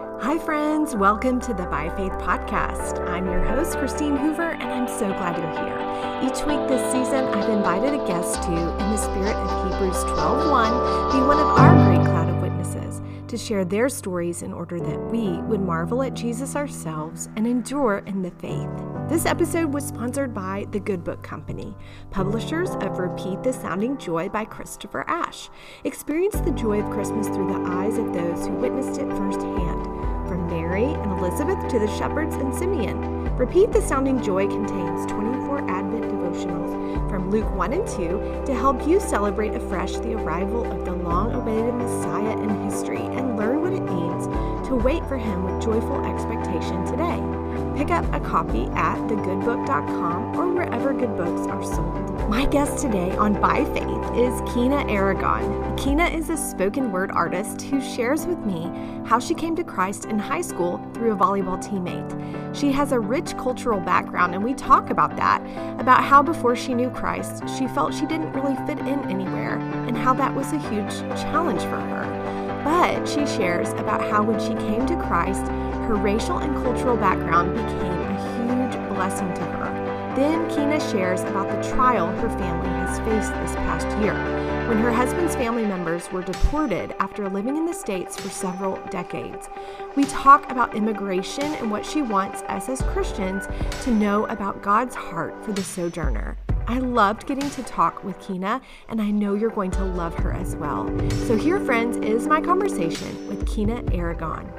Hi, friends. Welcome to the By Faith podcast. I'm your host, Christine Hoover, and I'm so glad you're here. Each week this season, I've invited a guest to, in the spirit of Hebrews 12:1, be one of our great cloud of witnesses to share their stories in order that we would marvel at Jesus ourselves and endure in the faith. This episode was sponsored by The Good Book Company, publishers of Repeat the Sounding Joy by Christopher Ash. Experience the joy of Christmas through the eyes of those who witnessed it firsthand. From Mary and Elizabeth to the shepherds and Simeon, Repeat the Sounding Joy contains 24 Advent devotionals from Luke 1 and 2 to help you celebrate afresh the arrival of the long-awaited Messiah in history and learn what it means to wait for him with joyful expectation today. Pick up a copy at thegoodbook.com or wherever good books are sold. My guest today on By Faith is Kina Aragon. Kina is a spoken word artist who shares with me how she came to Christ in high school through a volleyball teammate. She has a rich cultural background, and we talk about that, about how before she knew Christ, she felt she didn't really fit in anywhere, and how that was a huge challenge for her. But she shares about how when she came to Christ, her racial and cultural background became a huge blessing to her. Then Kina shares about the trial her family has faced this past year, when her husband's family members were deported after living in the States for several decades. We talk about immigration and what she wants us as Christians to know about God's heart for the sojourner. I loved getting to talk with Kina, and I know you're going to love her as well. So here, friends, is my conversation with Kina Aragon.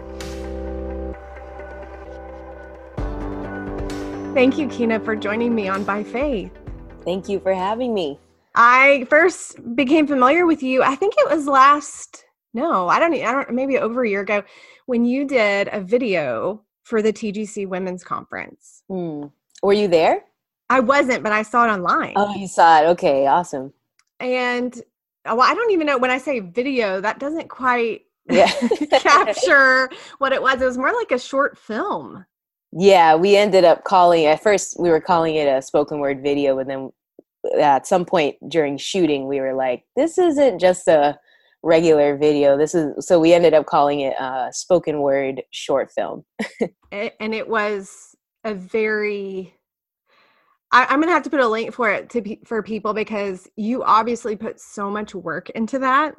Thank you, Kina, for joining me on By Faith. Thank you for having me. I first became familiar with you, I think it was maybe over a year ago, when you did a video for the TGC Women's Conference. Were you there? I wasn't, but I saw it online. Oh, you saw it. Okay, awesome. And I don't even know, when I say video, that doesn't quite capture what it was. It was more like a short film. Yeah, we ended up at first we were calling it a spoken word video, and then at some point during shooting, we were like, this isn't just a regular video. So we ended up calling it a spoken word short film. And it was a very... I'm going to have to put a link for it for people, because you obviously put so much work into that.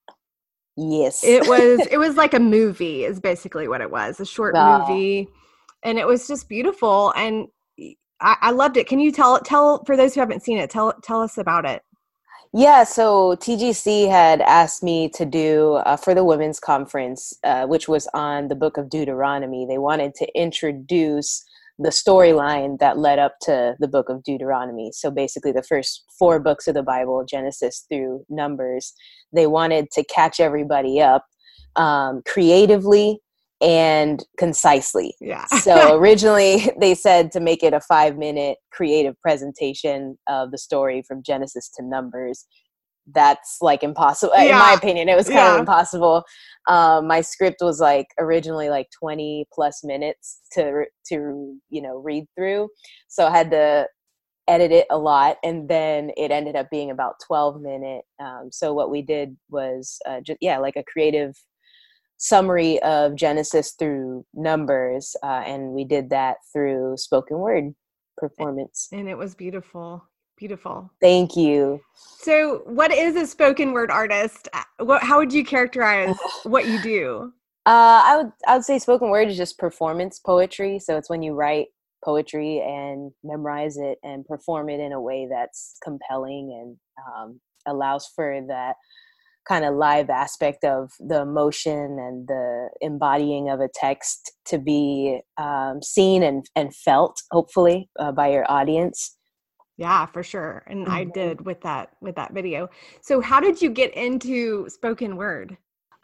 Yes. It was like a movie is basically what it was, a short movie. And it was just beautiful. And I loved it. Can you tell for those who haven't seen it, tell us about it? Yeah. So TGC had asked me to do for the women's conference, which was on the book of Deuteronomy. They wanted to introduce the storyline that led up to the book of Deuteronomy. So basically the first 4 books of the Bible, Genesis through Numbers. They wanted to catch everybody up creatively and concisely. Yeah. So originally they said to make it a 5-minute creative presentation of the story from Genesis to Numbers. That's like impossible. In my opinion, it was kind of impossible. My script was originally 20 plus minutes to read through. So I had to edit it a lot, and then it ended up being about 12-minute. So what we did was like a creative summary of Genesis through Numbers, and we did that through spoken word performance. And it was beautiful. Beautiful. Thank you. So what is a spoken word artist? How would you characterize what you do? I would say spoken word is just performance poetry. So it's when you write poetry and memorize it and perform it in a way that's compelling and allows for that kind of live aspect of the emotion and the embodying of a text to be seen and felt, hopefully, by your audience. Yeah, for sure. And I did with that video. So how did you get into spoken word?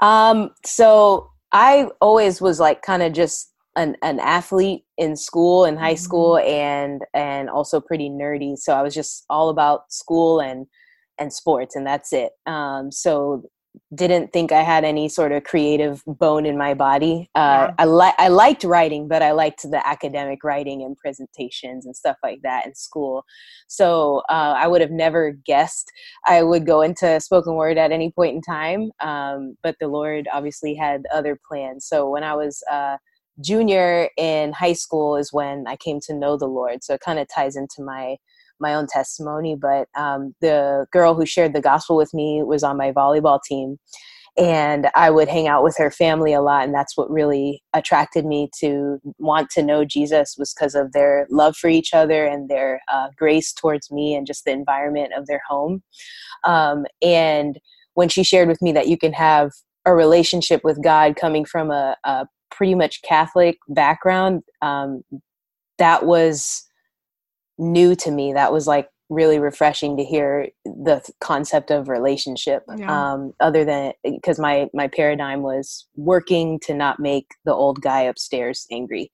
So I always was kind of just an athlete in school, in high school, and also pretty nerdy. So I was just all about school and sports, and that's it. So didn't think I had any sort of creative bone in my body. I liked writing, but I liked the academic writing and presentations and stuff like that in school. So I would have never guessed I would go into spoken word at any point in time. But the Lord obviously had other plans. So when I was junior in high school is when I came to know the Lord. So it kind of ties into my own testimony, but the girl who shared the gospel with me was on my volleyball team, and I would hang out with her family a lot, and that's what really attracted me to want to know Jesus, was because of their love for each other and their grace towards me and just the environment of their home. And when she shared with me that you can have a relationship with God coming from a pretty much Catholic background, that was new to me. That was like really refreshing to hear the concept of relationship. Other than, because my paradigm was working to not make the old guy upstairs angry,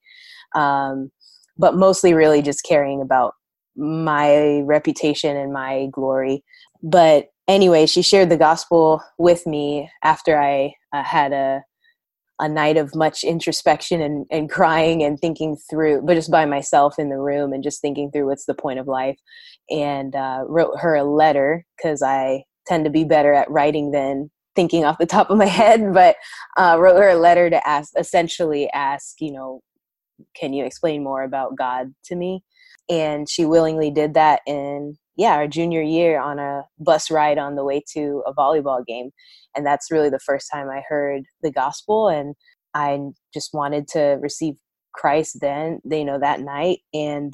but mostly really just caring about my reputation and my glory. But anyway, she shared the gospel with me after I had a night of much introspection and crying and thinking through, but just by myself in the room and just thinking through what's the point of life, and wrote her a letter, because I tend to be better at writing than thinking off the top of my head, but wrote her a letter to essentially ask, can you explain more about God to me? And she willingly did that in our junior year on a bus ride on the way to a volleyball game. And that's really the first time I heard the gospel. And I just wanted to receive Christ then, that night. And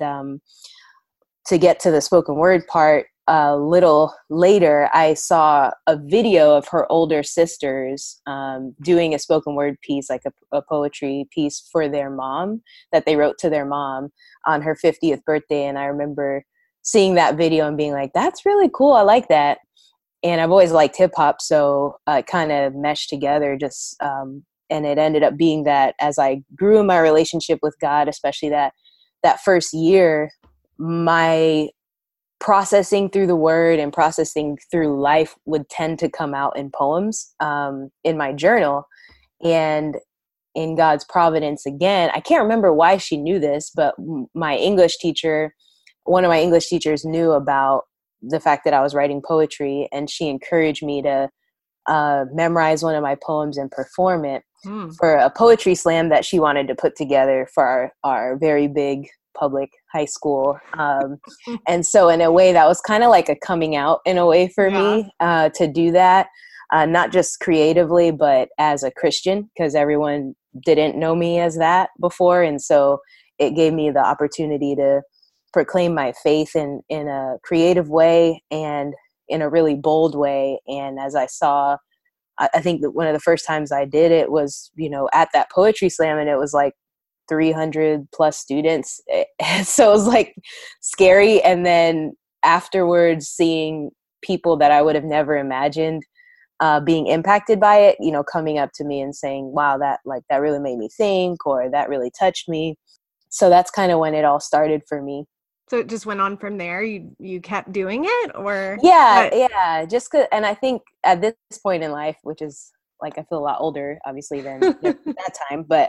to get to the spoken word part, a little later, I saw a video of her older sisters doing a spoken word piece, like a poetry piece for their mom, that they wrote to their mom on her 50th birthday. And I remember seeing that video and being like, that's really cool. I like that. And I've always liked hip hop. So it kind of meshed together and it ended up being that as I grew in my relationship with God, especially that first year, my processing through the word and processing through life would tend to come out in poems in my journal. And in God's providence, again, I can't remember why she knew this, but my English teacher, one of my English teachers, knew about the fact that I was writing poetry, and she encouraged me to memorize one of my poems and perform it for a poetry slam that she wanted to put together for our very big public high school. And so in a way that was kind of like a coming out in a way for me to do that, not just creatively, but as a Christian, because everyone didn't know me as that before. And so it gave me the opportunity to proclaim my faith in a creative way and in a really bold way. And as I saw, I think that one of the first times I did it was, at that poetry slam, and it was like 300 plus students. So it was like scary. And then afterwards, seeing people that I would have never imagined being impacted by it, coming up to me and saying, wow, that really made me think, or that really touched me. So that's kind of when it all started for me. So it just went on from there. You kept doing it, or? Yeah. Just 'cause, and I think at this point in life, which is like, I feel a lot older, obviously, than that time, but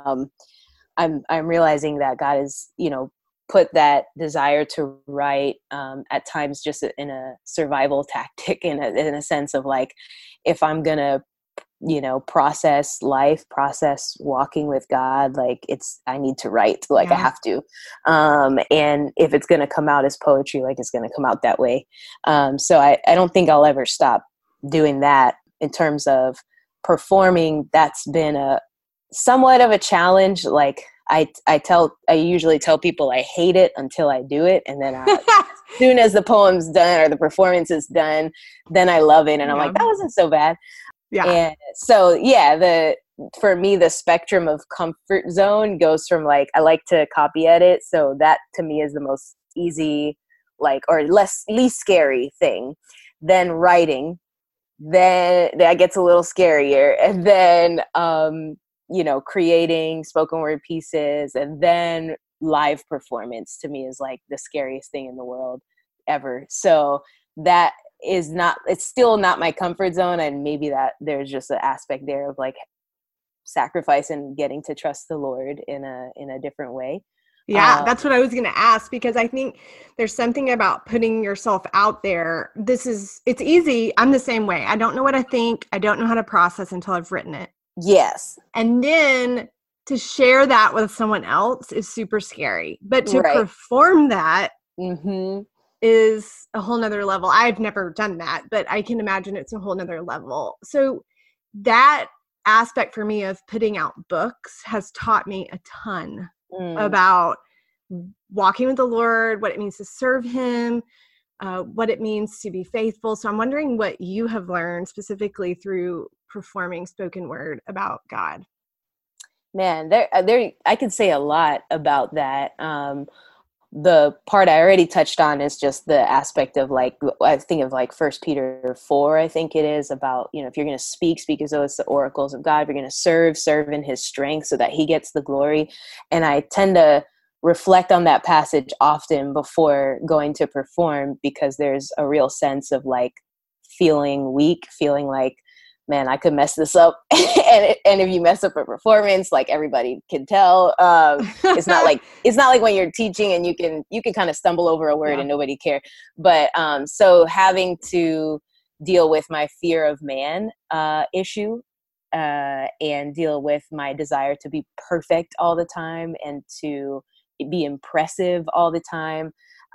I'm realizing that God has, put that desire to write at times just in a survival tactic, in a sense of like, if I'm gonna process life, process walking with God, like I need to write, like I have to. And if it's going to come out as poetry, like it's going to come out that way. So I don't think I'll ever stop doing that. In terms of performing, that's been a somewhat of a challenge. Like I usually tell people I hate it until I do it. And then as soon as the poem's done or the performance is done, then I love it. And I'm like, that wasn't so bad. Yeah. And so, for me, the spectrum of comfort zone goes from like, I like to copy edit. So that to me is the most easy, or least scary thing. Then writing, then that gets a little scarier. And then, creating spoken word pieces, and then live performance to me is like the scariest thing in the world ever. So that it's still not my comfort zone. And maybe that there's just an aspect there of like sacrifice and getting to trust the Lord in a different way. Yeah, that's what I was going to ask, because I think there's something about putting yourself out there. It's easy. I'm the same way. I don't know what I think. I don't know how to process until I've written it. Yes. And then to share that with someone else is super scary. But to perform that is a whole nother level. I've never done that, but I can imagine it's a whole nother level. So that aspect for me of putting out books has taught me a ton about walking with the Lord, what it means to serve him, what it means to be faithful. So I'm wondering what you have learned specifically through performing spoken word about God. Man, there I could say a lot about that. The part I already touched on is just the aspect of like, I think of like 1 Peter 4, I think it is, about, if you're going to speak as though it's the oracles of God. If you're going to serve in his strength so that he gets the glory. And I tend to reflect on that passage often before going to perform, because there's a real sense of like feeling weak, feeling like, man, I could mess this up. and if you mess up a performance, like everybody can tell. It's not like when you're teaching and you can kind of stumble over a word and nobody care. But so having to deal with my fear of man issue and deal with my desire to be perfect all the time and to be impressive all the time.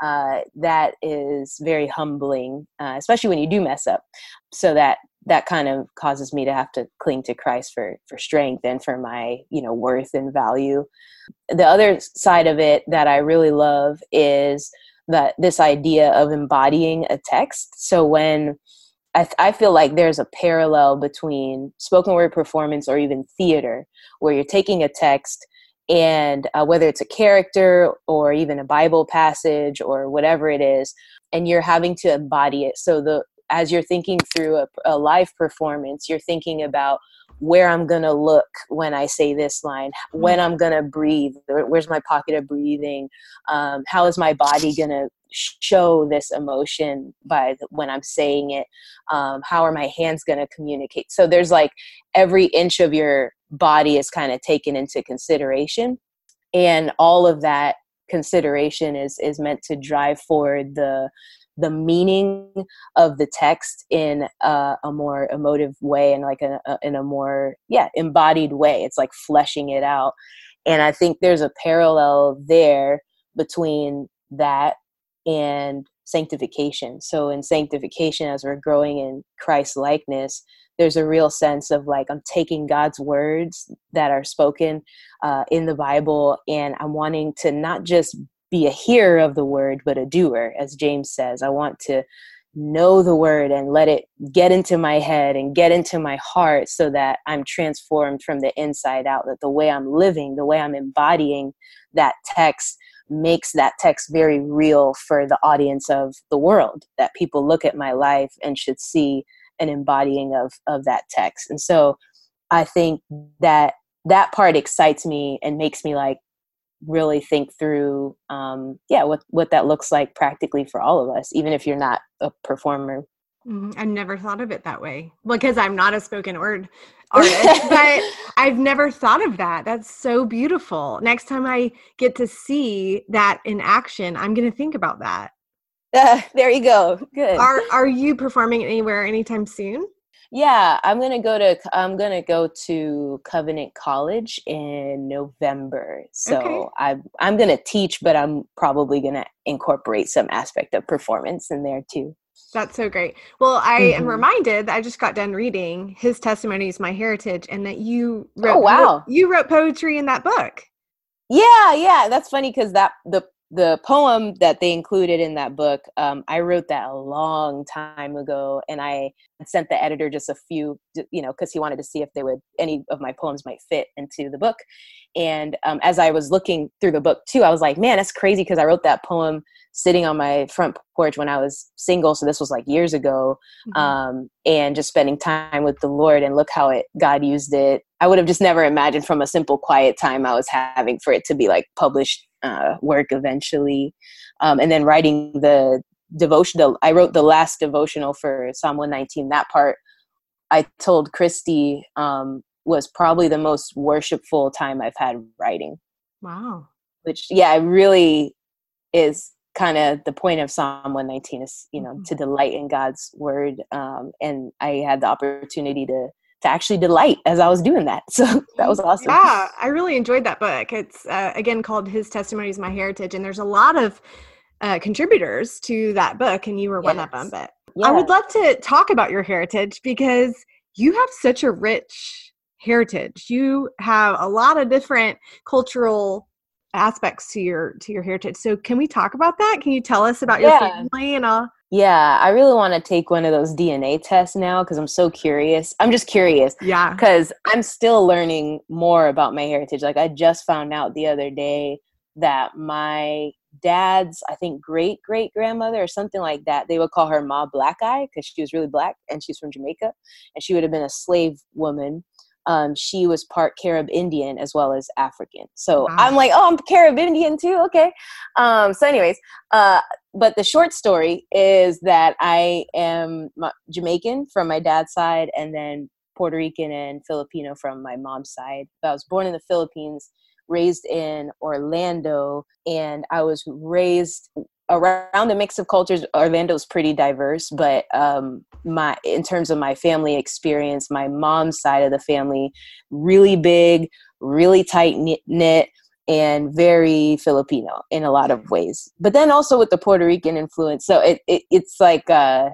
That is very humbling, especially when you do mess up. So that kind of causes me to have to cling to Christ for strength and for my, worth and value. The other side of it that I really love is this idea of embodying a text. So when I feel like there's a parallel between spoken word performance or even theater, where you're taking a text and whether it's a character or even a Bible passage or whatever it is, and you're having to embody it. So as you're thinking through a live performance, you're thinking about where I'm going to look when I say this line, when I'm going to breathe, where's my pocket of breathing, how is my body going to show this emotion when I'm saying it, how are my hands going to communicate. So there's like every inch of your body is kind of taken into consideration, and all of that consideration is meant to drive forward the meaning of the text in a more emotive way, and like in a more embodied way. It's like fleshing it out. And I think there's a parallel there between that and sanctification. So in sanctification, as we're growing in Christ likeness, there's a real sense of like, I'm taking God's words that are spoken in the Bible, and I'm wanting to not just be a hearer of the word, but a doer. As James says, I want to know the word and let it get into my head and get into my heart, so that I'm transformed from the inside out, that the way I'm living, the way I'm embodying that text makes that text very real for the audience of the world, that people look at my life and should see an embodying of that text. And so I think that part excites me and makes me like really think through what that looks like practically for all of us, even if you're not a performer. I never thought of it that way, because I'm not a spoken word artist, but I've never thought of that. That's so beautiful. Next time I get to see that in action, I'm going to think about that. There you go. Good. Are you performing anywhere anytime soon? Yeah, I'm gonna go to Covenant College in November. So okay. I'm gonna teach, but I'm probably gonna incorporate some aspect of performance in there too. That's so great. Well, I am reminded that I just got done reading His Testimony is My Heritage, and that you wrote you wrote poetry in that book. Yeah, that's funny, because the poem that they included in that book, I wrote that a long time ago, and I sent the editor just a few, because he wanted to see if any of my poems might fit into the book. And as I was looking through the book too, I was like, man, that's crazy, because I wrote that poem sitting on my front porch when I was single. So this was like years ago, and just spending time with the Lord, and look how God used it. I would have just never imagined from a simple quiet time I was having for it to be like published work eventually. And then writing the devotional. I wrote the last devotional for Psalm 119. That part, I told Christy, was probably the most worshipful time I've had writing. Wow. Which, yeah, it really is kind of the point of Psalm 119 is, to delight in God's word. And I had the opportunity to actually delight as I was doing that. So that was awesome. Yeah, I really enjoyed that book. It's, again, called His Testimony is My Heritage. And there's a lot of contributors to that book, and you were one of them. But I would love to talk about your heritage because you have such a rich heritage. You have a lot of different cultural aspects to your heritage. So can we talk about that? Can you tell us about your family and all? Yeah, I really want to take one of those DNA tests now because I'm so curious. I'm just curious. Yeah. Because I'm still learning more about my heritage. Like I just found out the other day that my dad's, I think, great-great-grandmother or something like that, they would call her Ma Black Eye because she was really black and she's from Jamaica. And she would have been a slave woman. She was part Carib Indian as well as African. So wow. I'm like, I'm Carib Indian too. Okay. So anyways, but the short story is that I am Jamaican from my dad's side and then Puerto Rican and Filipino from my mom's side. I was born in the Philippines, raised in Orlando, and I was raised around a mix of cultures. Orlando's pretty diverse, but in terms of my family experience, my mom's side of the family, really big, really tight knit, and very Filipino in a lot of ways. But then also with the Puerto Rican influence. So it's like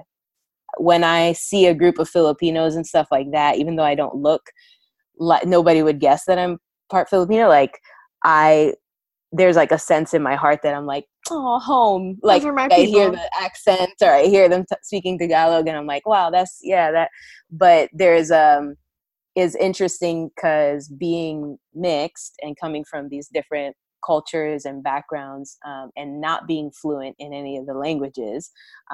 when I see a group of Filipinos and stuff like that, even though I don't look like, nobody would guess that I'm part Filipino. Like there's like a sense in my heart that I'm like, oh, home. Like I hear the accent or I hear them speaking Tagalog and I'm like, wow, that. But there's is interesting because being mixed and coming from these different cultures and backgrounds and not being fluent in any of the languages,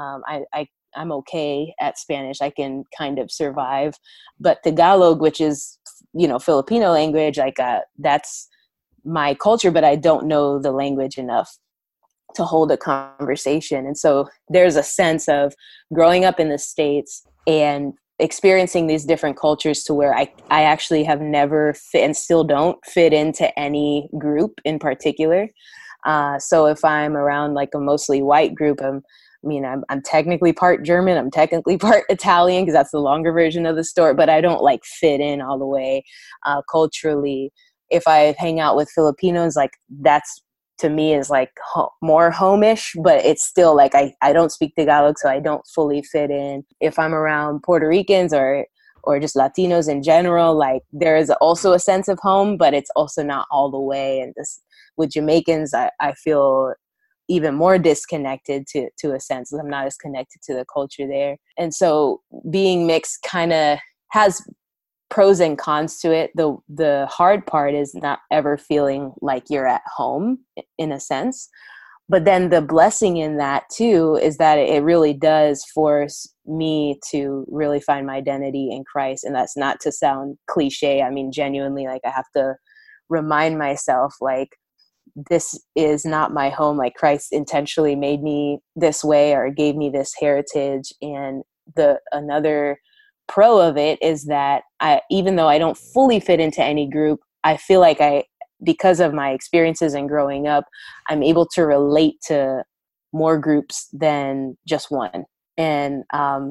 I'm okay at Spanish. I can kind of survive. But Tagalog, which is, Filipino language, like that's my culture, but I don't know the language enough to hold a conversation. And so there's a sense of growing up in the States and experiencing these different cultures to where I actually have never fit and still don't fit into any group in particular. So if I'm around like a mostly white group, I'm technically part German, I'm technically part Italian because that's the longer version of the story, but I don't like fit in all the way culturally. If I hang out with Filipinos, like that's to me is like more home-ish, but it's still like I don't speak Tagalog, so I don't fully fit in. If I'm around Puerto Ricans or just Latinos in general, like there is also a sense of home, but it's also not all the way. And with Jamaicans, I feel even more disconnected to a sense. I'm not as connected to the culture there. And so being mixed kind of has pros and cons to it. The hard part is not ever feeling like you're at home in a sense. But then the blessing in that too is that it really does force me to really find my identity in Christ. And that's not to sound cliche. I mean, genuinely, like I have to remind myself, like, this is not my home. Like Christ intentionally made me this way or gave me this heritage. And another pro of it is that even though I don't fully fit into any group, I feel like because of my experiences and growing up, I'm able to relate to more groups than just one. And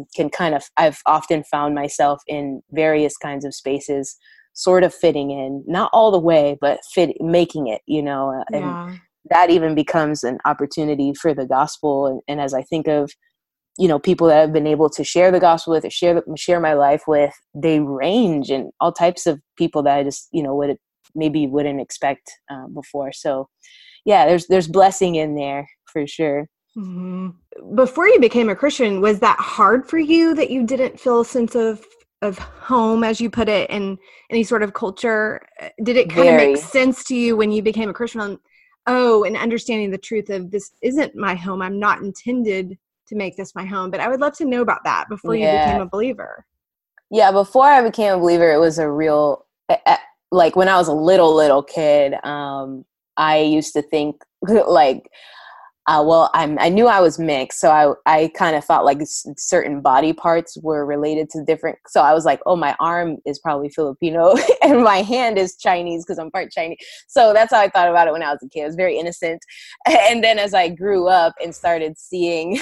I've often found myself in various kinds of spaces, sort of fitting in, not all the way, but making it, and that even becomes an opportunity for the gospel. And as I think of, people that I've been able to share the gospel with or share my life with, they range in all types of people that I just, wouldn't expect before. So yeah, there's blessing in there for sure. Mm-hmm. Before you became a Christian, was that hard for you that you didn't feel a sense of home, as you put it, in any sort of culture? Did it kind of make sense to you when you became a Christian and understanding the truth of this isn't my home, I'm not intended to make this my home? But I would love to know about that before you became a believer. Yeah, before I became a believer, it was a real, like when I was a little kid, I used to think like Well, I knew I was mixed, so I kind of thought like certain body parts were related to different. So I was like, oh, my arm is probably Filipino, and my hand is Chinese because I'm part Chinese. So that's how I thought about it when I was a kid. I was very innocent, and then as I grew up and started seeing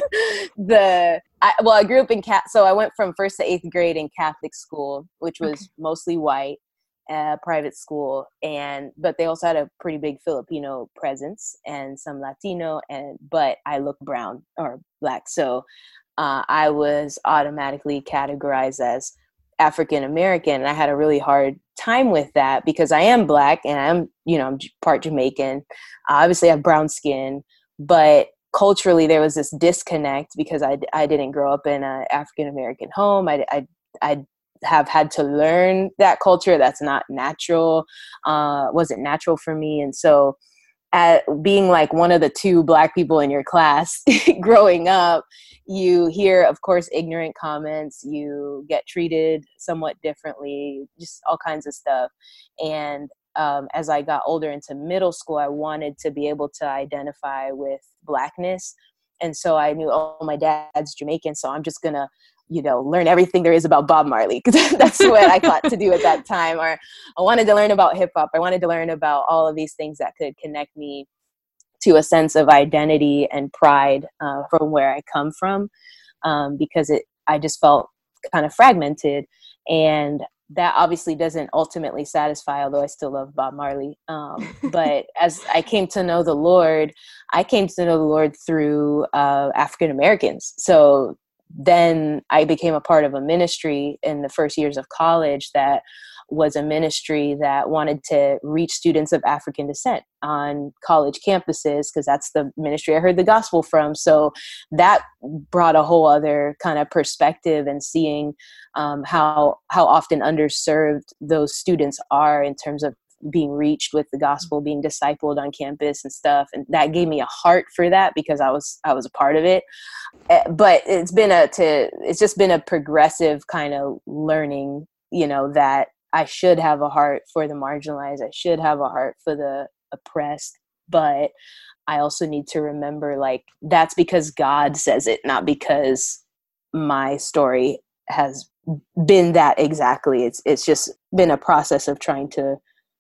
I grew up in so I went from 1st to 8th grade in Catholic school, which was mostly white. Private school, but they also had a pretty big Filipino presence and some Latino, but I look brown or black, so I was automatically categorized as African American, and I had a really hard time with that because I am black and I'm part Jamaican. Obviously, I have brown skin, but culturally there was this disconnect because I didn't grow up in an African American home. I have had to learn that culture. That's not natural, wasn't natural for me. And so being like one of the 2 Black people in your class growing up, you hear, of course, ignorant comments, you get treated somewhat differently, just all kinds of stuff. And as I got older into middle school, I wanted to be able to identify with Blackness. And so I knew, oh, my dad's Jamaican, so I'm just going to learn everything there is about Bob Marley, because that's what I thought to do at that time. Or I wanted to learn about hip hop. I wanted to learn about all of these things that could connect me to a sense of identity and pride from where I come from, because I just felt kind of fragmented. And that obviously doesn't ultimately satisfy, although I still love Bob Marley. But as I came to know the Lord, through African Americans. So then I became a part of a ministry in the first years of college that was a ministry that wanted to reach students of African descent on college campuses, because that's the ministry I heard the gospel from. So that brought a whole other kind of perspective, and seeing how often underserved those students are in terms of being reached with the gospel, being discipled on campus and stuff. And that gave me a heart for that because I was a part of it. But it's just been a progressive kind of learning, that I should have a heart for the marginalized. I should have a heart for the oppressed, but I also need to remember, like, that's because God says it, not because my story has been that exactly. It's just been a process of trying to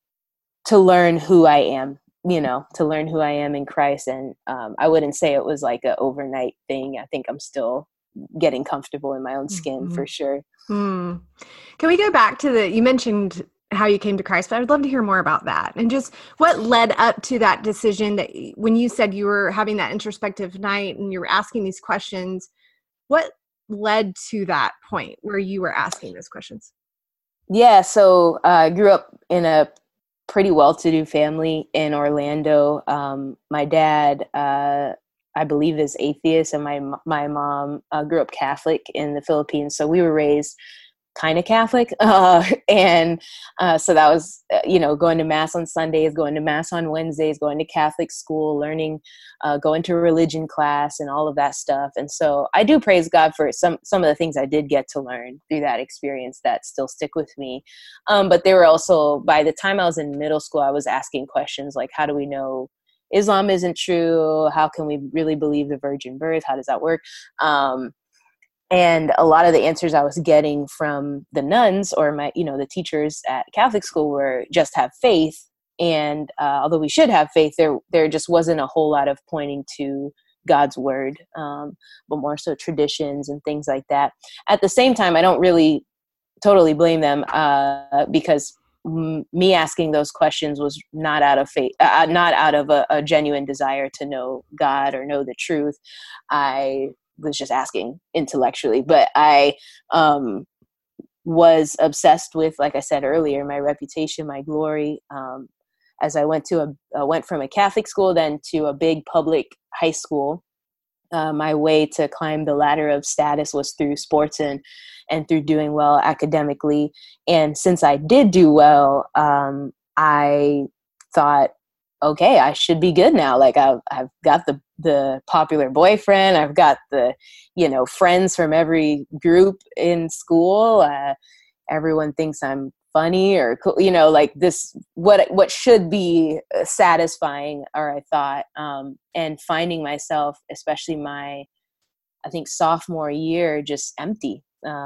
learn who I am, to learn who I am in Christ. And I wouldn't say it was like an overnight thing. I think I'm still getting comfortable in my own skin for sure. Can we go back to you mentioned how you came to Christ, but I would love to hear more about that and just what led up to that decision, that when you said you were having that introspective night and you were asking these questions, what led to that point where you were asking those questions? Yeah. So I grew up in a pretty well-to-do family in Orlando. My dad, I believe, is atheist, and my mom grew up Catholic in the Philippines. So we were raised kind of Catholic. And so that was, going to mass on Sundays, going to mass on Wednesdays, going to Catholic school, learning, going to religion class and all of that stuff. And so I do praise God for some of the things I did get to learn through that experience that still stick with me. But there were also, by the time I was in middle school, I was asking questions like, how do we know Islam isn't true? How can we really believe the virgin birth? How does that work? And a lot of the answers I was getting from the nuns or the teachers at Catholic school were just have faith. And although we should have faith, there just wasn't a whole lot of pointing to God's word, but more so traditions and things like that. At the same time, I don't really totally blame them because me asking those questions was not out of faith, not out of a genuine desire to know God or know the truth. I was just asking intellectually, but I was obsessed with, like I said earlier, my reputation, my glory. As I went from a Catholic school then to a big public high school, my way to climb the ladder of status was through sports and through doing well academically. And since I did do well, I thought, okay, I should be good now. Like I've got the popular boyfriend. I've got the, friends from every group in school. Everyone thinks I'm funny or cool, you know, like this, what should be satisfying, or I thought, and finding myself, especially I think sophomore year, just empty.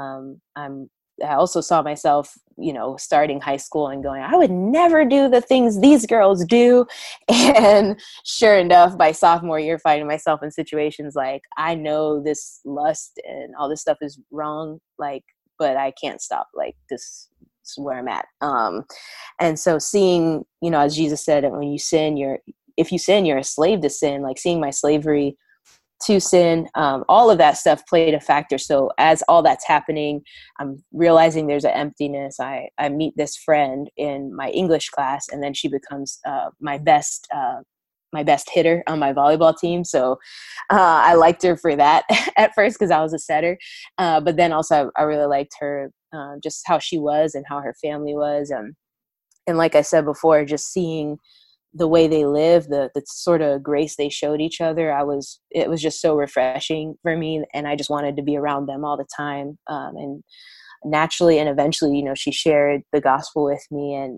I also saw myself, you know, starting high school and going, I would never do the things these girls do. And sure enough, by sophomore year, finding myself in situations like, I know this lust and all this stuff is wrong, like, but I can't stop. Like, this is where I'm at. And so seeing, you know, as Jesus said, when you sin, if you sin, you're a slave to sin. Like, seeing my slavery to sin, all of that stuff played a factor. So as all that's happening, I'm realizing there's an emptiness. I meet this friend in my English class, and then she becomes my best hitter on my volleyball team. So I liked her for that at first, because I was a setter. But then also I really liked her, just how she was and how her family was. And like I said before, just seeing the way they live, the sort of grace they showed each other, it was just so refreshing for me. And I just wanted to be around them all the time. And naturally and eventually, you know, she shared the gospel with me, and,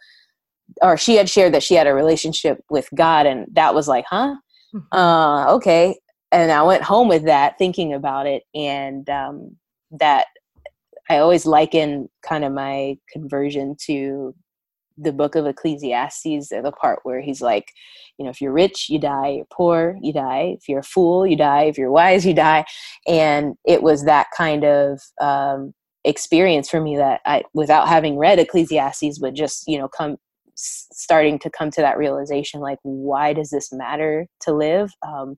or she had shared that she had a relationship with God, and that was like, huh? Okay. And I went home with that, thinking about it. And, that I always liken kind of my conversion to the book of Ecclesiastes, the part where he's like, you know, if you're rich, you die. You're poor, you die. If you're a fool, you die. If you're wise, you die. And it was that kind of experience for me that I, without having read Ecclesiastes, but just, you know, starting to come to that realization, like, why does this matter to live?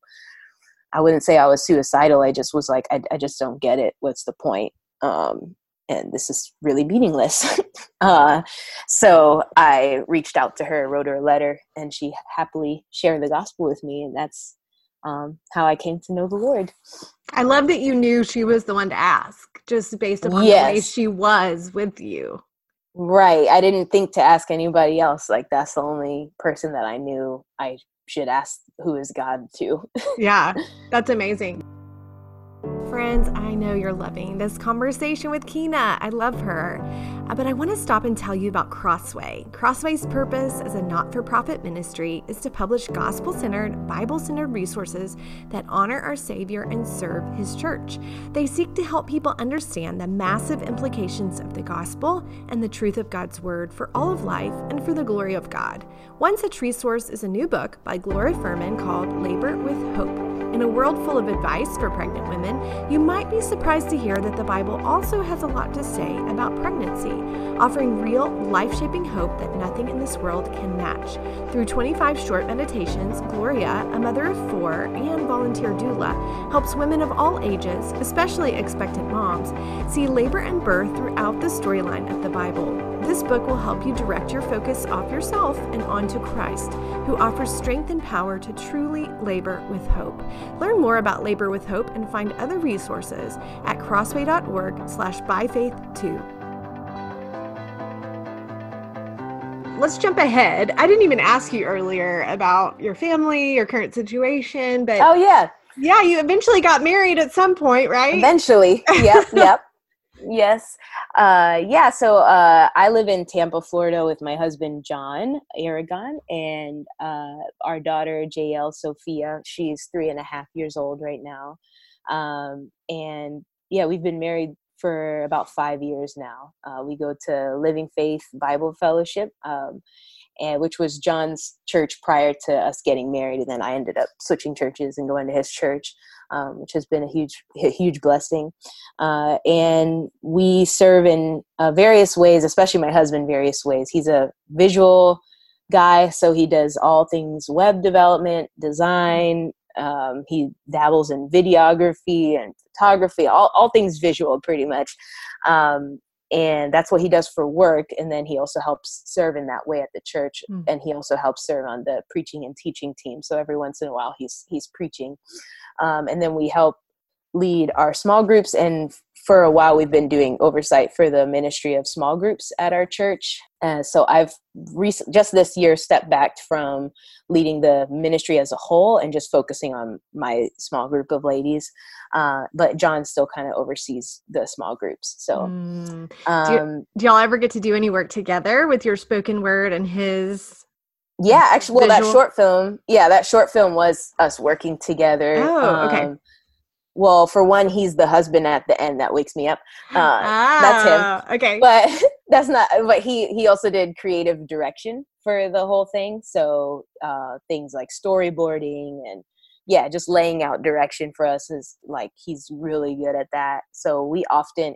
I wouldn't say I was suicidal. I just was like, I just don't get it. What's the point? And this is really meaningless. So I reached out to her, wrote her a letter, and she happily shared the gospel with me. And that's how I came to know the Lord. I love that you knew she was the one to ask, just based upon the way she was with you. Right. I didn't think to ask anybody else. Like, that's the only person that I knew I should ask, who is God, to. Yeah, that's amazing. Friends, I know you're loving this conversation with Kina. I love her. But I want to stop and tell you about Crossway. Crossway's purpose as a not-for-profit ministry is to publish gospel-centered, Bible-centered resources that honor our Savior and serve His church. They seek to help people understand the massive implications of the gospel and the truth of God's word for all of life and for the glory of God. One such resource is a new book by Gloria Furman called Labor with Hope. In a world full of advice for pregnant women, you might be surprised to hear that the Bible also has a lot to say about pregnancy, offering real, life-shaping hope that nothing in this world can match. Through 25 short meditations, Gloria, a mother of 4 and volunteer doula, helps women of all ages, especially expectant moms, see labor and birth throughout the storyline of the Bible. This book will help you direct your focus off yourself and onto Christ, who offers strength and power to truly labor with hope. Learn more about Labor with Hope and find other resources at crossway.org/byfaith2. Let's jump ahead. I didn't even ask you earlier about your family, your current situation, but oh yeah, you eventually got married at some point, right? Eventually, yep. Yes. So I live in Tampa, Florida with my husband, John Aragon, and our daughter, JL Sophia. She's 3.5 years old right now. And yeah, we've been married for about 5 years now. We go to Living Faith Bible Fellowship, and which was John's church prior to us getting married. And then I ended up switching churches and going to his church, which has been a huge blessing. And we serve in various ways, especially my husband, various ways. He's a visual guy, so he does all things web development, design. He dabbles in videography and photography, all things visual pretty much. And that's what he does for work. And then he also helps serve in that way at the church. And he also helps serve on the preaching and teaching team. So every once in a while he's preaching. And then we help lead our small groups. And for a while, we've been doing oversight for the ministry of small groups at our church. So I've just this year stepped back from leading the ministry as a whole and just focusing on my small group of ladies. But John still kind of oversees the small groups. So do y'all ever get to do any work together with your spoken word and his? Yeah, actually, well, that short film was us working together. Oh, okay. Well, for one, he's the husband at the end that wakes me up. That's him. Okay. But that's not, but he also did creative direction for the whole thing. So things like storyboarding and just laying out direction for us is like, he's really good at that. So we often,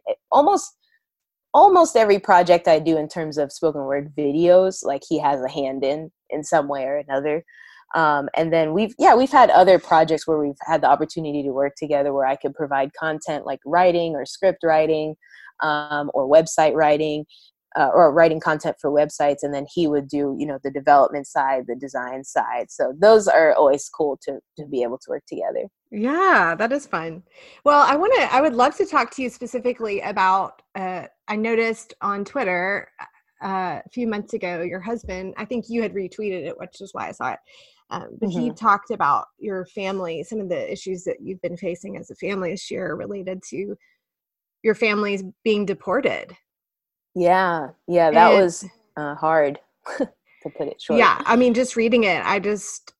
almost every project I do in terms of spoken word videos, like he has a hand in some way or another. And then we've had other projects where we've had the opportunity to work together where I could provide content like writing or script writing, or website writing, or writing content for websites. And then he would do, the development side, the design side. So those are always cool to be able to work together. Yeah, that is fun. Well, I would love to talk to you specifically about, I noticed on Twitter a few months ago, your husband, I think you had retweeted it, which is why I saw it. But he talked about your family, some of the issues that you've been facing as a family this year related to your families being deported. Yeah, that was hard to put it short. Yeah, I mean, just reading it, I just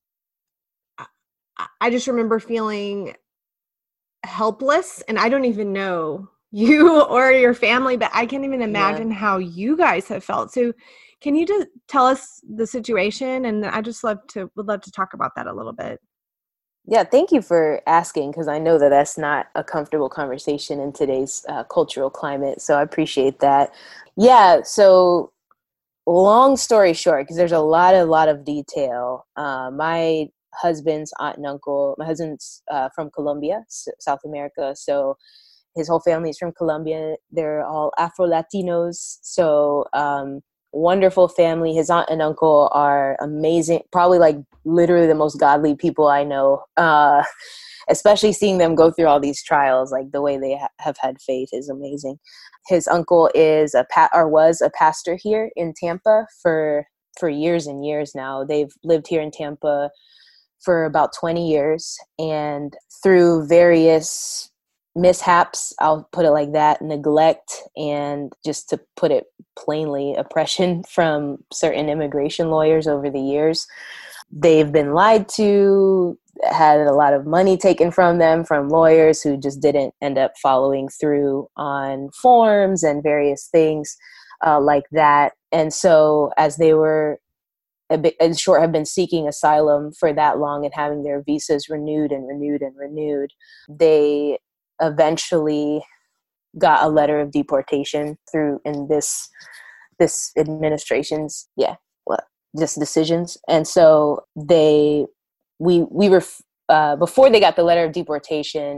remember feeling helpless, and I don't even know you or your family, but I can't even imagine how you guys have felt. So can you just tell us the situation? And I just would love to talk about that a little bit. Yeah, thank you for asking, because I know that that's not a comfortable conversation in today's cultural climate. So I appreciate that. Yeah, so long story short, because there's a lot of detail. My husband's aunt and uncle, my husband's from Colombia, South America. So his whole family is from Colombia. They're all Afro-Latinos. So wonderful family. His aunt and uncle are amazing, probably like literally the most godly people I know, especially seeing them go through all these trials. Like the way they have had faith is amazing. His uncle is was a pastor here in Tampa for years and years now. They've lived here in Tampa for about 20 years, and through various mishaps, I'll put it like that, neglect, and just to put it plainly, oppression from certain immigration lawyers over the years. They've been lied to, had a lot of money taken from them from lawyers who just didn't end up following through on forms and various things like that. And so as they were in short, have been seeking asylum for that long and having their visas renewed and renewed and renewed, they eventually got a letter of deportation through in this administration's just decisions. And so we were before they got the letter of deportation,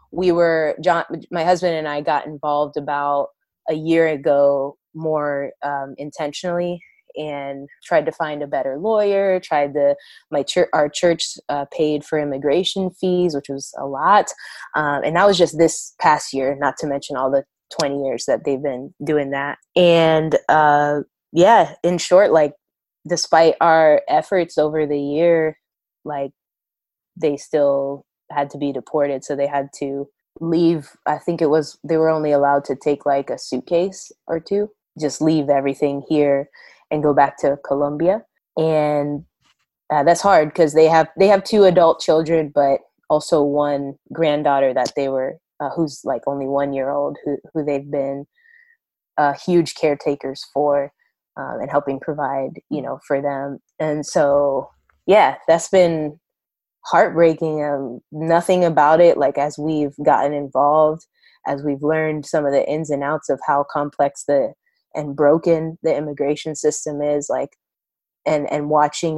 my husband and I got involved about a year ago more intentionally, and tried to find a better lawyer, our church paid for immigration fees, which was a lot. And that was just this past year, not to mention all the 20 years that they've been doing that. And in short, like, despite our efforts over the year, like, they still had to be deported. So they had to leave. I think they were only allowed to take like a suitcase or two, just leave everything here and go back to Colombia. And that's hard because they have 2 adult children, but also one granddaughter that they were, who's like only 1 year old, who they've been huge caretakers for, and helping provide, for them. And so, that's been heartbreaking. Nothing about it, like, as we've gotten involved, as we've learned some of the ins and outs of how complex and broken the immigration system is, like, and watching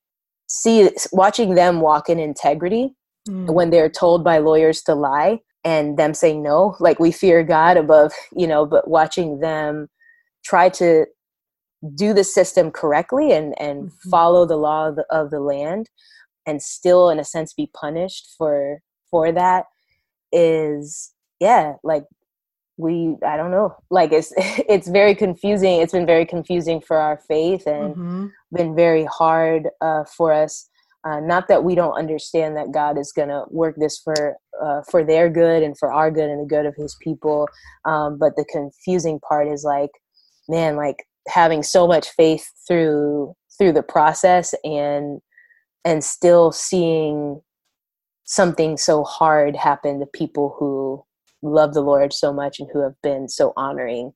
them walk in integrity when they're told by lawyers to lie, and them saying no, like, we fear God above, but watching them try to do the system correctly and follow the law of the land, and still in a sense be punished for that is, like, I don't know, like it's very confusing. It's been very confusing for our faith, and been very hard for us. Not that we don't understand that God is going to work this for their good and for our good and the good of his people. But the confusing part is like, man, like having so much faith through the process and still seeing something so hard happen to people who love the Lord so much and who have been so honoring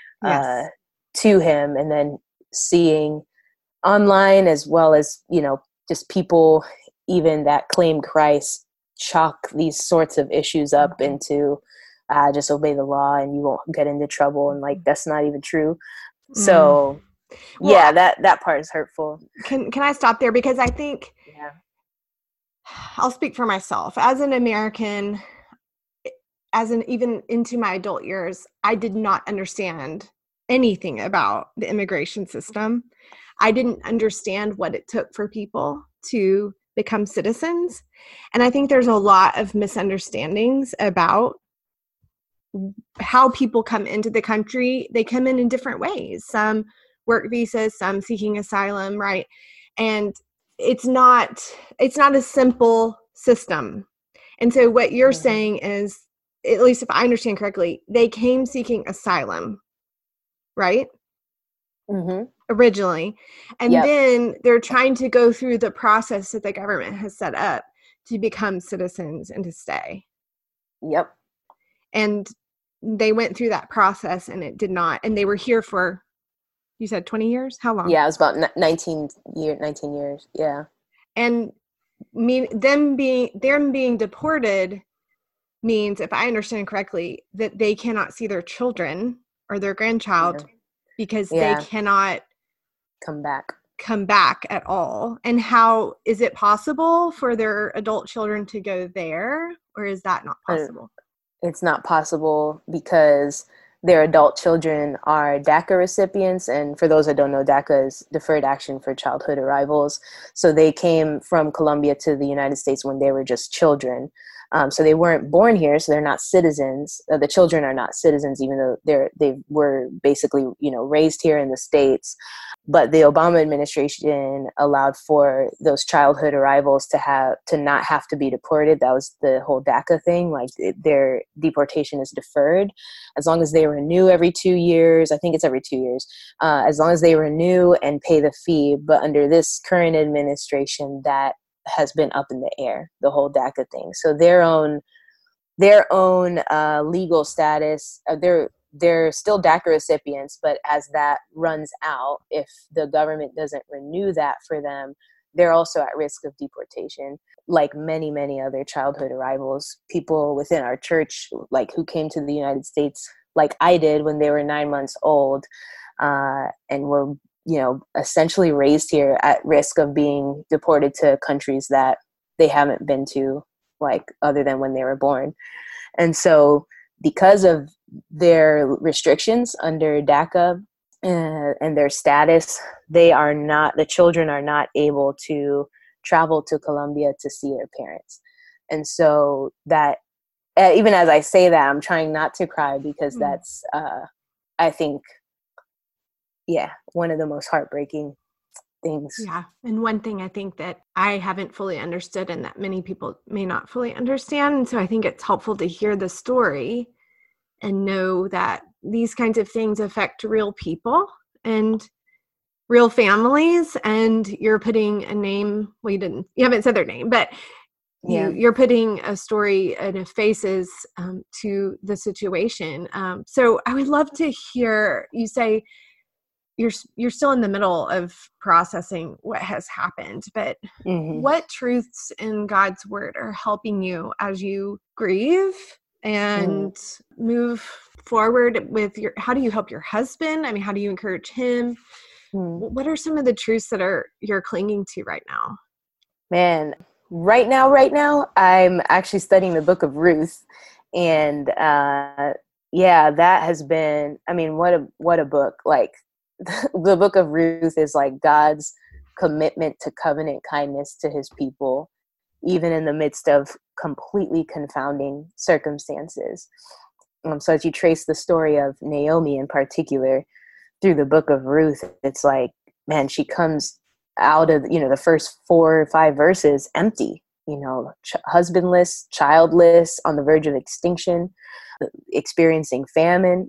to him. And then seeing online, as well as, just people even that claim Christ, chalk these sorts of issues up into just obey the law and you won't get into trouble. And like, that's not even true. So well, that part is hurtful. Can I stop there? Because I think I'll speak for myself as an American, even into my adult years, I did not understand anything about the immigration system. I didn't understand what it took for people to become citizens. And I think there's a lot of misunderstandings about how people come into the country. They come in different ways. Some work visas, some seeking asylum, right? And it's not a simple system. And so what you're saying is, at least if I understand correctly, they came seeking asylum, right? Originally. And then they're trying to go through the process that the government has set up to become citizens and to stay. Yep. And they went through that process and it did not. And they were here for, you said 20 years? How long? Yeah, it was about 19 years. Yeah. And them being deported means, if I understand correctly, that they cannot see their children or their grandchild because they cannot come back at all. And how is it possible for their adult children to go there, or is that not possible? It's not possible because their adult children are DACA recipients. And for those that don't know, DACA is Deferred Action for Childhood Arrivals. So they came from Colombia to the United States when they were just children. So they weren't born here, so they're not citizens. The children are not citizens, even though they were basically, raised here in the States. But the Obama administration allowed for those childhood arrivals to not have to be deported. That was the whole DACA thing. Like their deportation is deferred as long as they renew every 2 years. I think it's every 2 years. As long as they renew and pay the fee. But under this current administration, that has been up in the air, the whole DACA thing. So their own legal status, they're still DACA recipients, but as that runs out, if the government doesn't renew that for them, they're also at risk of deportation. Like many, many other childhood arrivals, people within our church, like who came to the United States, like I did when they were 9 months old, and were essentially raised here at risk of being deported to countries that they haven't been to, like other than when they were born. And so because of their restrictions under DACA and their status, the children are not able to travel to Colombia to see their parents. And so that, even as I say that, I'm trying not to cry because that's, I think, one of the most heartbreaking things. Yeah. And one thing I think that I haven't fully understood and that many people may not fully understand. And so I think it's helpful to hear the story and know that these kinds of things affect real people and real families. And you're putting a name, you haven't said their name, but you're putting a story and a faces to the situation. So I would love to hear you say, you're still in the middle of processing what has happened, but what truths in God's word are helping you as you grieve and move forward with how do you help your husband? I mean, how do you encourage him? What are some of the truths that you're clinging to right now? Man, right now, I'm actually studying the book of Ruth, and that has been, I mean, what a book. Like, the book of Ruth is like God's commitment to covenant kindness to his people, even in the midst of completely confounding circumstances. So as you trace the story of Naomi in particular through the book of Ruth, it's like, man, she comes out of, the first 4 or 5 verses empty, husbandless, childless, on the verge of extinction, experiencing famine,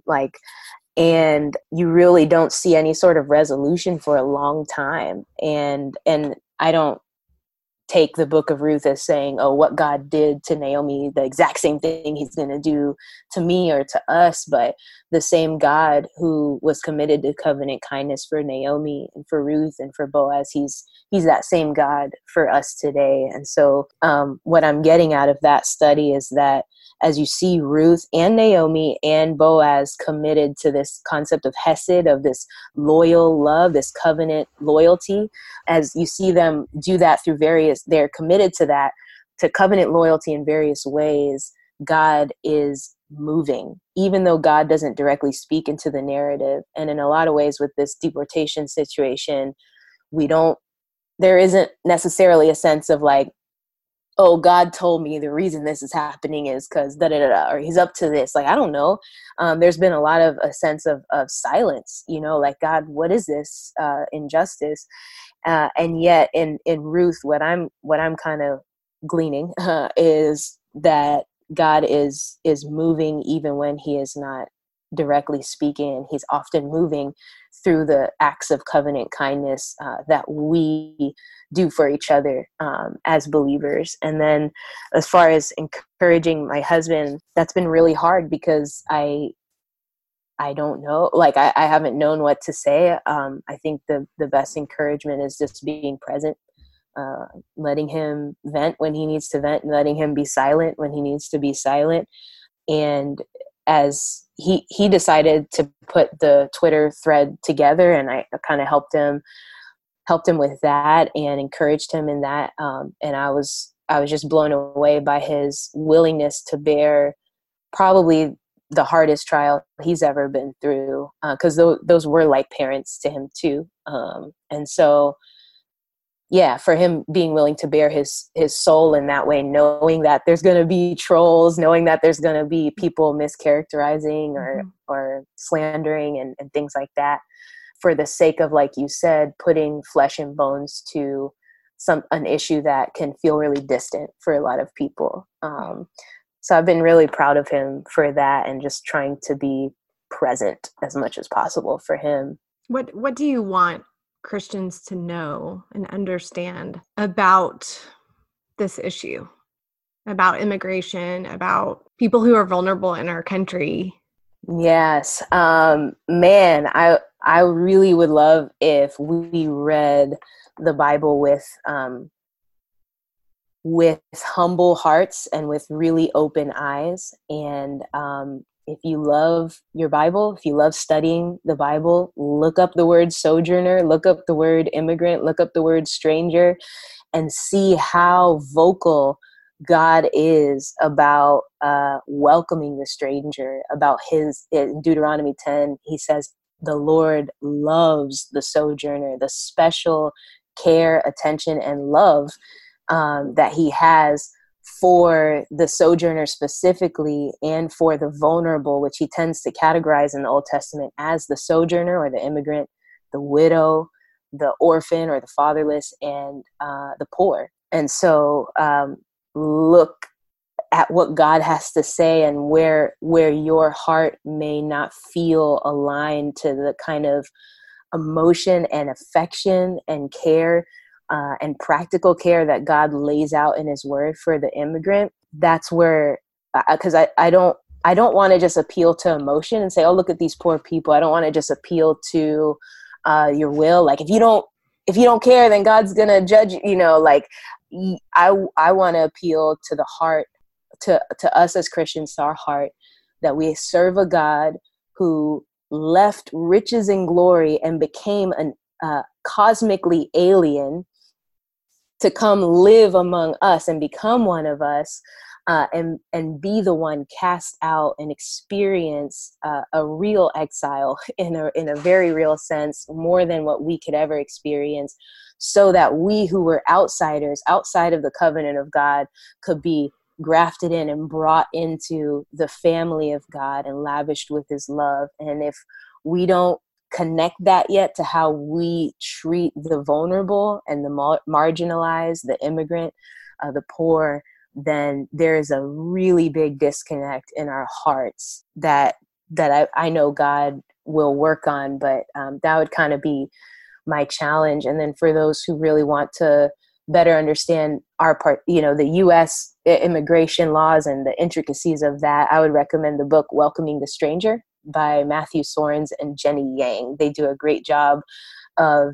and you really don't see any sort of resolution for a long time. And I don't take the book of Ruth as saying, oh, what God did to Naomi, the exact same thing he's going to do to me or to us. But the same God who was committed to covenant kindness for Naomi and for Ruth and for Boaz, he's that same God for us today. And so what I'm getting out of that study is that as you see Ruth and Naomi and Boaz committed to this concept of hesed, of this loyal love, this covenant loyalty, as you see them do that through they're committed to that, to covenant loyalty in various ways, God is moving, even though God doesn't directly speak into the narrative. And in a lot of ways with this deportation situation, there isn't necessarily a sense of oh, God told me the reason this is happening is because or he's up to this. I don't know. There's been a sense of silence, God, what is this injustice? And yet in Ruth, what I'm kind of gleaning is that God is moving even when he is not directly speaking. He's often moving through the acts of covenant kindness that we do for each other as believers. And then as far as encouraging my husband, that's been really hard because I don't know, I haven't known what to say. I think the best encouragement is just being present, letting him vent when he needs to vent, and letting him be silent when he needs to be silent. And as he decided to put the Twitter thread together, and I kind of helped him with that and encouraged him in that. And I was just blown away by his willingness to bear probably the hardest trial he's ever been through, because those were like parents to him too. And so, yeah, for him being willing to bear his soul in that way, knowing that there's going to be trolls, knowing that there's going to be people mischaracterizing or slandering and things like that, for the sake of, like you said, putting flesh and bones to an issue that can feel really distant for a lot of people. So I've been really proud of him for that, and just trying to be present as much as possible for him. What do you want Christians to know and understand about this issue, about immigration, about people who are vulnerable in our country? Yes. Man, I really would love if we read the Bible with humble hearts and with really open eyes. And if you love your Bible, if you love studying the Bible, look up the word sojourner, look up the word immigrant, look up the word stranger, and see how vocal God is about welcoming the stranger. About in Deuteronomy 10, he says, the Lord loves the sojourner, the special care, attention, and love that he has for the sojourner specifically, and for the vulnerable, which he tends to categorize in the Old Testament as the sojourner or the immigrant, the widow, the orphan or the fatherless, and the poor. And so look at what God has to say, and where your heart may not feel aligned to the kind of emotion and affection and care and practical care that God lays out in his word for the immigrant. That's where, because I don't want to just appeal to emotion and say, oh, look at these poor people. I don't want to just appeal to your will. If you don't care, then God's going to judge you. I want to appeal to the heart, to us as Christians, to our heart, that we serve a God who left riches and glory and became a cosmically alien to come live among us and become one of us, and be the one cast out and experience a real exile in a very real sense, more than what we could ever experience, so that we who were outsiders, outside of the covenant of God, could be grafted in and brought into the family of God and lavished with his love. And if we don't connect that yet to how we treat the vulnerable and the marginalized, the immigrant, the poor, then there is a really big disconnect in our hearts that I know God will work on, but that would kind of be my challenge. And then for those who really want to better understand our part, the U.S. immigration laws and the intricacies of that, I would recommend the book Welcoming the Stranger by Matthew Soerens and Jenny Yang. They do a great job of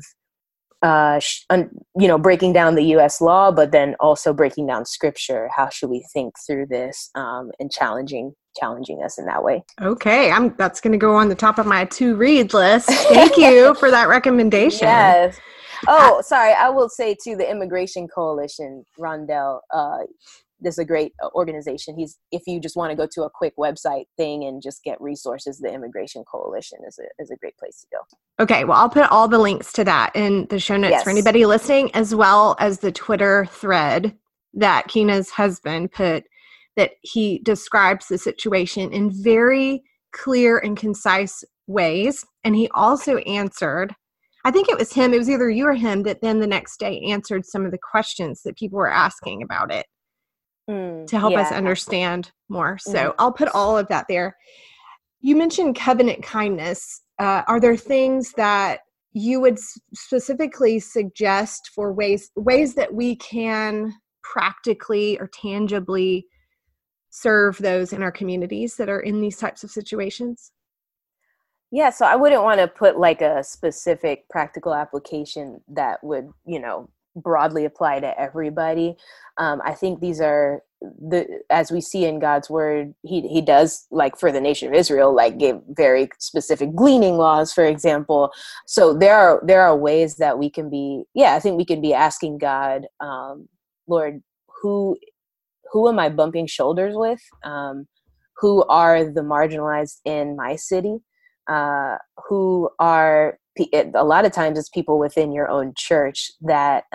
breaking down the U.S. law, but then also breaking down scripture. How should we think through this, and challenging us in that way? Okay, that's going to go on the top of my to read list. Thank you for that recommendation. Yes. Oh, sorry. I will say too, the Immigration Coalition, Rondell, this is a great organization. If you just want to go to a quick website thing and just get resources, the Immigration Coalition is a great place to go. Okay, well, I'll put all the links to that in the show notes for anybody listening, as well as the Twitter thread that Keena's husband put, that he describes the situation in very clear and concise ways. And he also answered, I think it was him, it was either you or him, that then the next day answered some of the questions that people were asking about it. To help us understand more. So I'll put all of that there. You mentioned covenant kindness. Are there things that you would specifically suggest for ways that we can practically or tangibly serve those in our communities that are in these types of situations? Yeah, so I wouldn't want to put like a specific practical application that would, broadly apply to everybody. I think these are as we see in God's word, he does, like for the nation of Israel, like give very specific gleaning laws, for example. So there are ways that we can be, I think we can be asking God, Lord, who am I bumping shoulders with? Who are the marginalized in my city? Who are, a lot of times it's people within your own church that,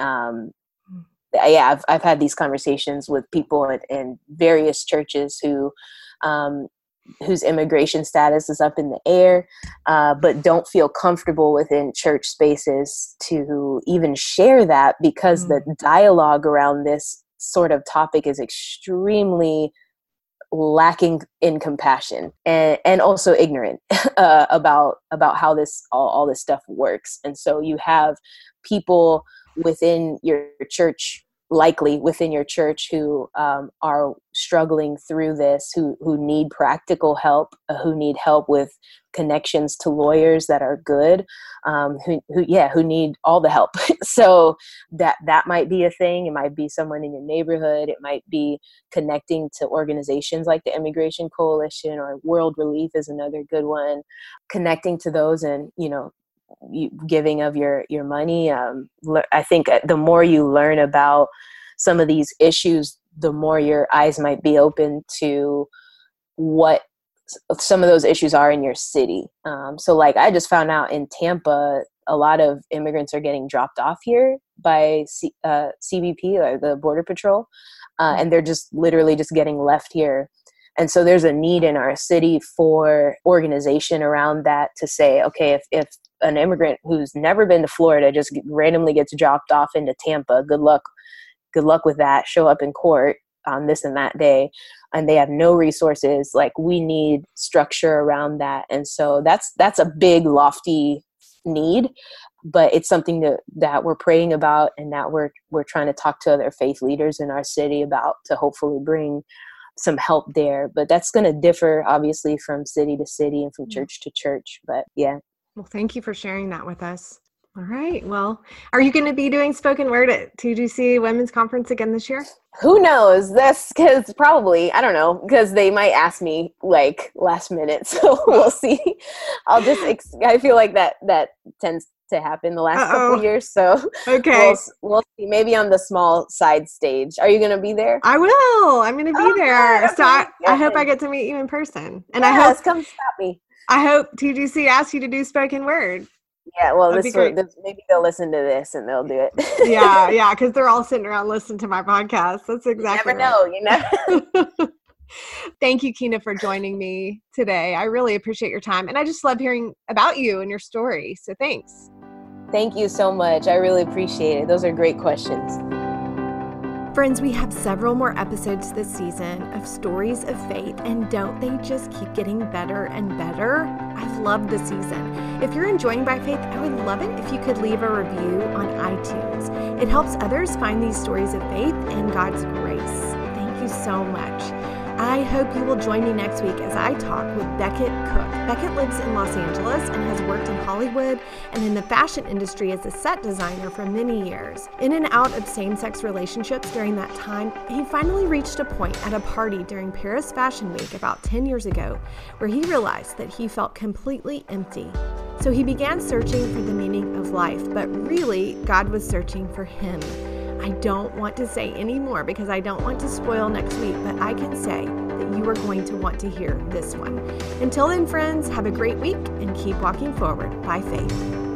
I've had these conversations with people in various churches whose immigration status is up in the air, but don't feel comfortable within church spaces to even share that because the dialogue around this sort of topic is extremely lacking in compassion and also ignorant about how this all this stuff works. And so you have people within your church, likely within your church, who are struggling through this, who need practical help, who need help with connections to lawyers that are good, who need all the help. So that might be a thing. It might be someone in your neighborhood. It might be connecting to organizations like the Immigration Coalition, or World Relief is another good one. Connecting to those and, giving of your money. I think the more you learn about some of these issues, the more your eyes might be open to what some of those issues are in your city. So like I just found out in Tampa, a lot of immigrants are getting dropped off here by CBP, or the Border Patrol, and they're just literally just getting left here. And so there's a need in our city for organization around that, to say, okay, if an immigrant who's never been to Florida just randomly gets dropped off into Tampa, good luck with that. Show up in court on this and that day, and they have no resources. Like, we need structure around that. And so that's a big, lofty need, but it's something that we're praying about, and that we're trying to talk to other faith leaders in our city about, to hopefully bring some help there. But that's going to differ, obviously, from city to city and from church to church. But yeah. Well, thank you for sharing that with us. All right. Well, are you going to be doing spoken word at TGC Women's Conference again this year? Who knows? That's because probably, I don't know, because they might ask me like last minute. So we'll see. I feel like that tends to happen the last couple of years. So okay, we'll see. Maybe on the small side stage. Are you going to be there? I will. I'm going to be there. Okay. So I hope I get to meet you in person. And yes, come stop me. I hope TGC asks you to do spoken word. Yeah, well, maybe they'll listen to this and they'll do it. yeah, because they're all sitting around listening to my podcast. That's exactly You never know. Thank you, Kina, for joining me today. I really appreciate your time. And I just love hearing about you and your story. So thanks. Thank you so much. I really appreciate it. Those are great questions. Friends, we have several more episodes this season of Stories of Faith, and don't they just keep getting better and better? I've loved the season. If you're enjoying By Faith, I would love it if you could leave a review on iTunes. It helps others find these stories of faith and God's grace. Thank you so much. I hope you will join me next week as I talk with Beckett Cook. Beckett lives in Los Angeles and has worked in Hollywood and in the fashion industry as a set designer for many years. In and out of same-sex relationships during that time, he finally reached a point at a party during Paris Fashion Week about 10 years ago where he realized that he felt completely empty. So he began searching for the meaning of life, but really, God was searching for him. I don't want to say any more because I don't want to spoil next week, but I can say that you are going to want to hear this one. Until then, friends, have a great week and keep walking forward by faith.